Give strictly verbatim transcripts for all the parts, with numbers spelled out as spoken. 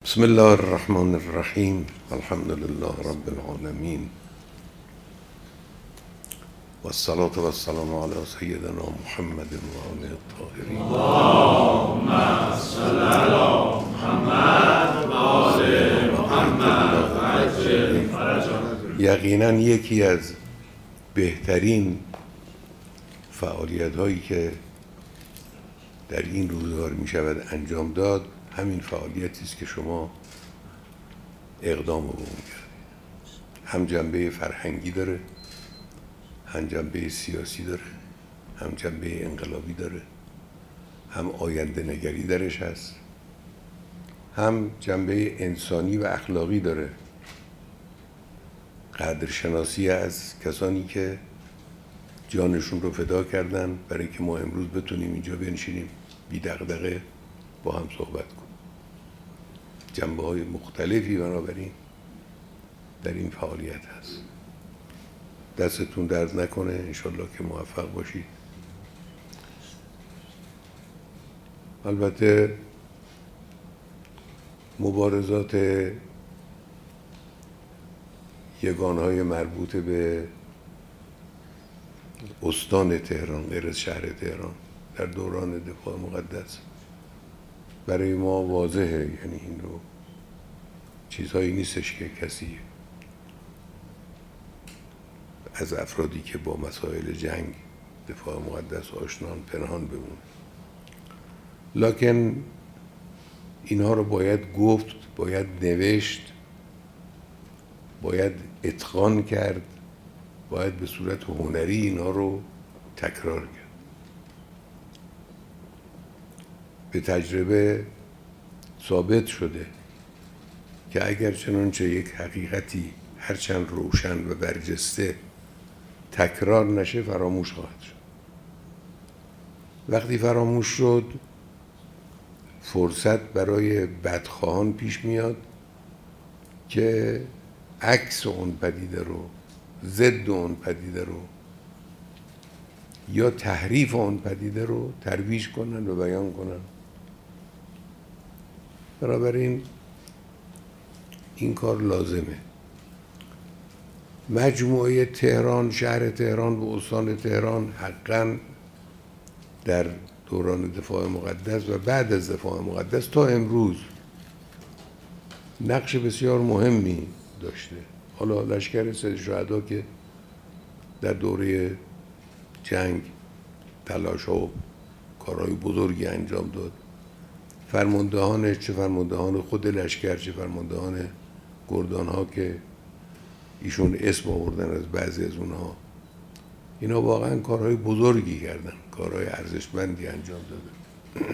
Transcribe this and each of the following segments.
بسم الله الرحمن الرحیم. الحمد لله رب العالمین و الصلاة و السلام علی سیدنا محمد و آله الطاهرین. اللهم صل علی محمد و آل محمد عجل فرجهم. یقینا یکی از بهترین فعالیت هایی که در این روزگار می شود انجام داد همین فعالیتی است که شما اقدام رو می‌کنید. هم جنبه فرهنگی داره، هم جنبه سیاسی داره، هم جنبه انقلابی داره، هم آینده نگری درش هست، هم جنبه انسانی و اخلاقی داره. قدرشناسی از کسانی که جانشون رو فدا کردن برای که ما امروز بتونیم اینجا بنشینیم بی دغدغه با هم صحبت کنیم. جنبه های مختلفی بنابراین در این فعالیت هست. دستتون درد نکنه، انشالله که موفق باشید. البته مبارزات یگانهای مربوط به استان تهران غیر از شهر تهران در دوران دفاع مقدس برای ما واضحه. یعنی این رو چیزهایی نیستش که کسی از افرادی که با مسائل جنگ دفاع مقدس آشنان پنهان بمونه. لکن اینها رو باید گفت، باید نوشت، باید اتقان کرد، باید به صورت هنری اینها رو تکرار کرد. به تجربه ثابت شده که اگر چنانچه یک حقیقتی هرچند روشن و برجسته تکرار نشه فراموش خواهد شد. وقتی فراموش شد فرصت برای بدخواهان پیش میاد که عکس اون پدیده رو، ضد اون پدیده رو یا تحریف اون پدیده رو ترویج کنن و بیان کنن. بنابراین این کار لازمه. مجموعه تهران، شهر تهران و استان تهران حقاً در دوران دفاع مقدس و بعد از دفاع مقدس تا امروز نقش بسیار مهمی داشته. حالا لشکر سید شهدا که در دوره جنگ تلاش‌ها و کارهای بزرگی انجام داد، فرماندهان چه فرماندهان خود لشکر چه فرماندهان گردان‌ها که ایشون اسم آوردن از بعضی از اونها، اینا واقعا کارهای بزرگی کردن، کارهای ارزشمندی انجام دادن.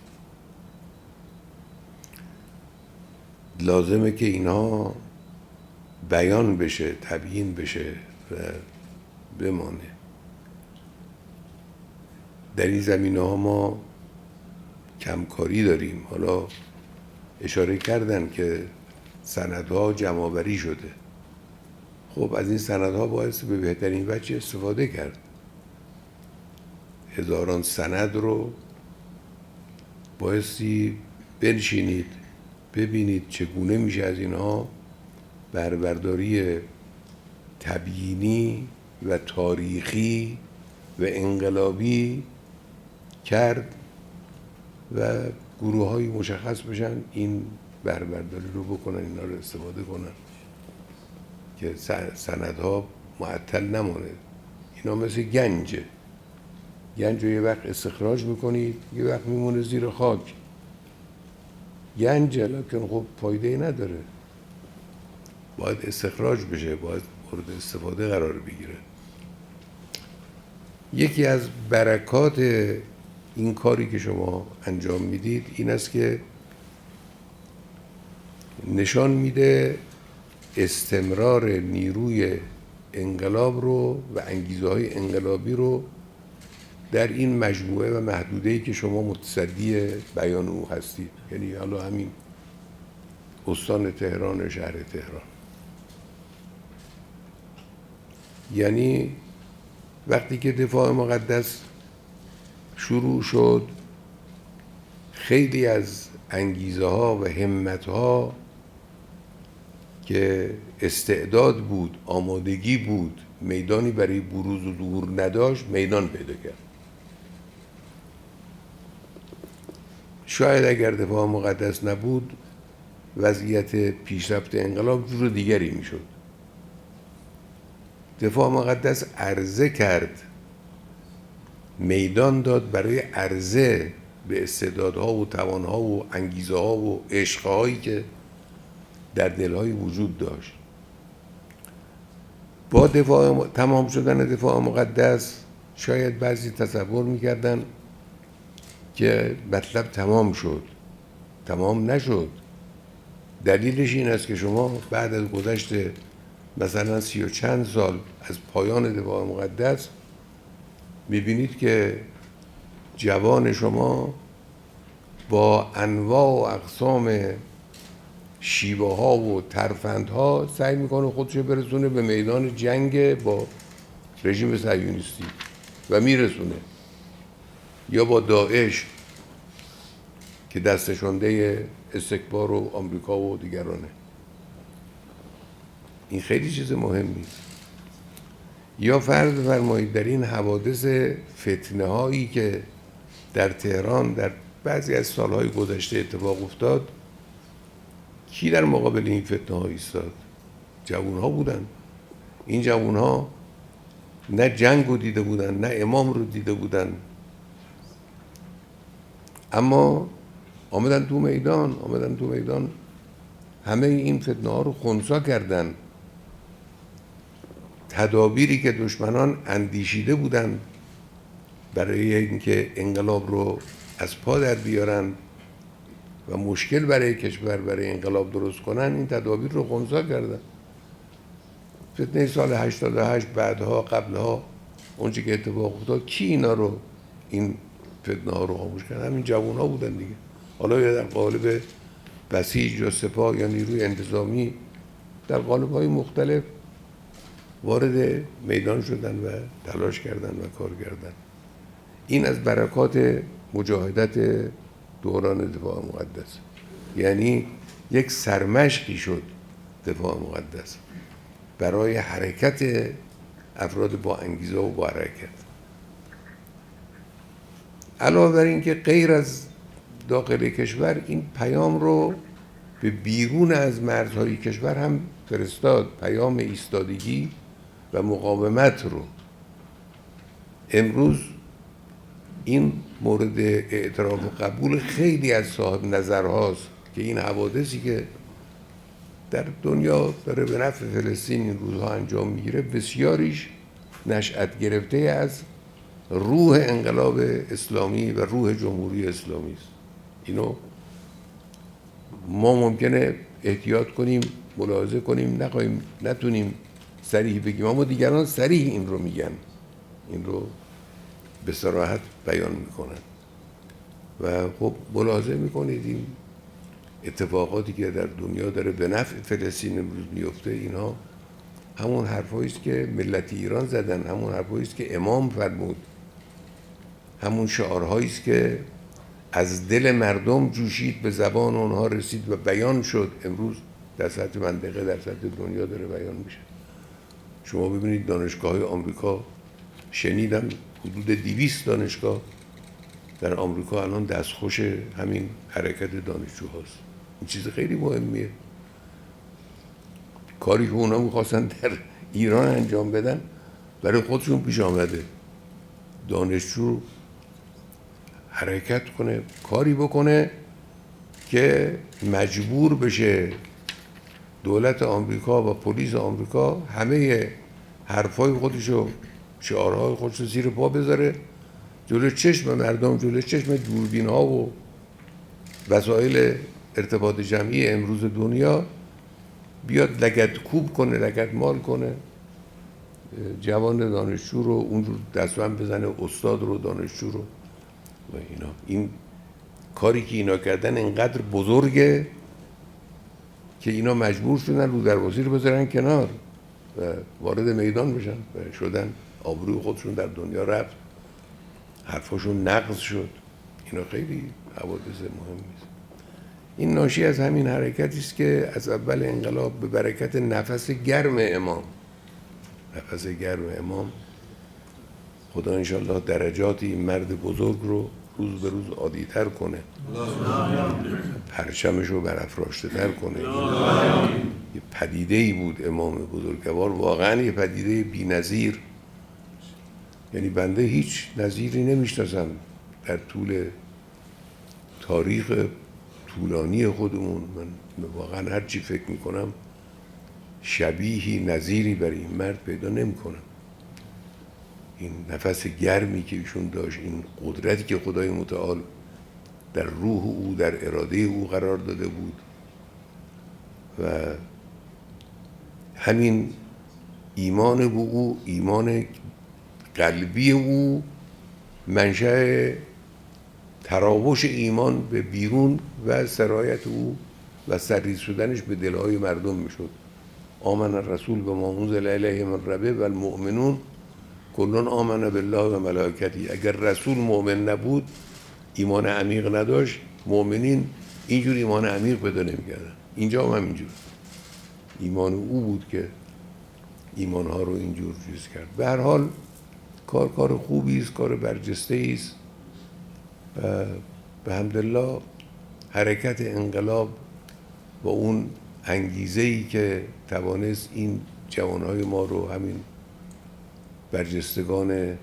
لازمه که اینها بیان بشه، تبیین بشه و بمانه. در این زمینه ها ما کمکاری داریم. حالا اشاره کردن که سندها جمع‌آوری شده. خب از این سندها باعث به بهترین وجه استفاده کرد. هزاران سند رو بایستی بنشینید ببینید چگونه میشه از اینها بهره‌برداری تبیینی و تاریخی و انقلابی کرد و گروه های مشخص بشن این بهره‌برداری رو بکنن، اینا رو استفاده کنن که سندها معطل نمونه. اینا مثل گنجه. گنج رو یه وقت استخراج میکنید، یه وقت میمونه زیر خاک. گنجه لکن خب فایده نداره، باید استخراج بشه، باید مورد استفاده قرار بگیره. یکی از برکات این کاری که شما انجام میدید این است که نشان میده استمرار نیروی انقلاب رو و انگیزه های انقلابی رو در این مجموعه و محدوده‌ای که شما متصدی بیان او هستید. یعنی حالا همین استان تهران و شهر تهران. یعنی وقتی که دفاع مقدس شروع شد خیلی از انگیزه ها و همت ها که استعداد بود، آمادگی بود، میدانی برای بروز و ظهور نداشت، میدان پیدا کرد. شاید اگر دفاع مقدس نبود وضعیت پیشرفت انقلاب جور دیگری میشد. دفاع مقدس عرضه کرد، میدان داد برای عرضه به استعدادها و توانها و انگیزه ها و عشقهایی که در دلهای وجود داشت. با دفاع تمام شدن دفاع مقدس شاید بعضی تصور میکردن که مطلب تمام شد. تمام نشد. دلیلش این است که شما بعد از گذشت مثلا سی و چند سال از پایان دفاع مقدس میبینید که جوان شما با انواع و اقسام شیوه ها و ترفندها سعی میکنه خودشو برسونه به میدان جنگ با رژیم صهیونیستی و میرسونه، یا با داعش که دستشانده استکبار و آمریکا و دیگرانه. این خیلی چیز مهمی است. یا فرض فرمایید در این حوادث فتنه هایی که در تهران در بعضی از سالهای گذشته اتفاق افتاد، کی در مقابل این فتنه ها ایستاد؟ جوان ها بودن. این جوان ها نه جنگ رو دیده بودن، نه امام رو دیده بودن، اما آمدن تو میدان آمدن تو میدان همه این فتنه ها رو خنثی کردن. تدابیری که دشمنان اندیشیده بودن برای اینکه انقلاب رو از پا در بیارن و مشکل برای کشور، برای انقلاب درست کنن، این تدابیر رو خنثی کردن. فتنه سال هشتاد و هشت، بعدها، قبلها، اونچه که اتفاق افتاد، کی اینا رو، این فتنه ها رو خاموش کرد؟ همین جوان ها بودن دیگه. حالا یا در قالب بسیج یا سپاه یا نیروی انتظامی، در قالب های مختلف وارد میدان شدن و تلاش کردن و کار کردن. این از برکات مجاهدت دوران دفاع مقدس، یعنی یک سرمشقی شد دفاع مقدس برای حرکت افراد با انگیزه و با حرکت. علاوه بر این که غیر از داخل کشور این پیام رو به بیرون از مرزهای کشور هم فرستاد، پیام ایستادگی و مقاومت رو. امروز این مورد اعتراف و قبول خیلی از صاحب نظرهاست که این حوادثی که در دنیا داره به نفع فلسطین این روزها انجام میگیره، بسیاریش نشأت گرفته از روح انقلاب اسلامی و روح جمهوری اسلامی است. اینو ما ممکنه احتیاط کنیم، ملاحظه کنیم، نخواهیم، نتونیم صریح بگیم، اما دیگران صریح این رو میگن، این رو به صراحت بیان میکنن. و خب ملاحظه میکنید این اتفاقاتی که در دنیا داره به نفع فلسطین امروز میفته، اینها همون حرفایی است که ملت ایران زدن، همون حرفایی است که امام فرمود، همون شعارهایی است که از دل مردم جوشید، به زبان اونها رسید و بیان شد، امروز در سطح منطقه، در سطح دنیا داره بیان میشه. شما ببینید دانشگاه‌های آمریکا، شنیدم حدود دویست دانشگاه در آمریکا الان دستخوش همین حرکت دانشجوهاست. این چیز خیلی مهمیه. کاری که اونا میخواستن در ایران انجام بدن برای خودشون پیش آمده. دانشجو حرکت کنه، کاری بکنه که مجبور بشه دولت آمریکا و پلیس آمریکا همه حرفای خودشو، شعارهای خودشو زیر پا بذاره، جلو چشم مردم، جلو چشم دوربین ها و وسایل ارتباط جمعی امروز دنیا بیاد لگد کوب کنه، لگد مال کنه جوان دانشجو رو، اونجور دستبند بزنه استاد رو، دانشجو رو و اینا. این کاری که اینا کردن اینقدر بزرگه که اینا مجبور شدن رو دروازی رو بذارن کنار و وارد میدان بشن و شدن، آبروی خودشون در دنیا رفت، حرفاشون نقض شد. اینا خیلی حوادث مهمی است. این ناشی از همین حرکتی است که از اول انقلاب به برکت نفس گرم امام نفس گرم امام خدا انشالله درجات این مرد بزرگ رو روز به روز عادی‌تر کنه، پرچمش رو برافراشته تر کنه. یه پدیده‌ای بود امام بزرگوار، واقعا یه پدیده بی‌نظیر. یعنی بنده هیچ نظیری نمیشناسم در طول تاریخ طولانی خودمون. من واقعا هر چی فکر میکنم شبیهی نظیری برای این مرد پیدا نمیکنم. این نفس گرمی که ایشون داشت، این قدرتی که خدای متعال در روح او، در اراده او قرار داده بود و همین ایمان به او، ایمان قلبی او منشأ تراوش ایمان به بیرون و سرایت او و سریع شدنش به دلهای مردم میشد. آمن الرسول بما انزل الیه من ربه و المؤمنون کلون آمن بالله و ملائکته. اگر رسول مؤمن نبود، ایمان عمیق نداشت، مؤمنین اینجور ایمان عمیق پیدا نمی‌کردن. اینجا هم همینجور ایمان او بود که ایمانها رو اینجور چیز کرد. به هر حال کار کار خوبی است، کار برجسته است و به حمدالله حرکت انقلاب و اون انگیزه‌ای که توانست این جوانهای ما رو، همین برجستگان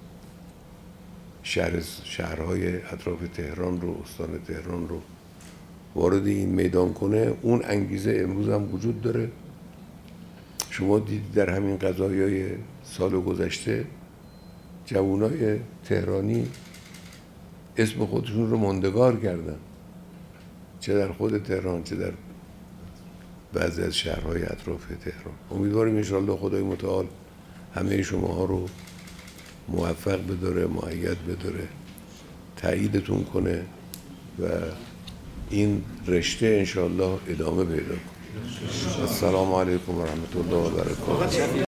شهر شهرهای اطراف تهران رو، استان تهران رو وارد این میدان کنه، اون انگیزه امروز هم وجود داره. شما دیدید در همین قضایای سال گذشته جوانای تهرانی اسم خودشون رو ماندگار کردن، چه در خود تهران چه در بعضی از شهرهای اطراف تهران. امیدواریم انشاءالله خدای متعال همه شماها رو موفق بداره، مؤید بداره، تأییدتون کنه و این رشته انشاءالله ادامه پیدا کنه. السلام علیکم و رحمت الله و برکاته.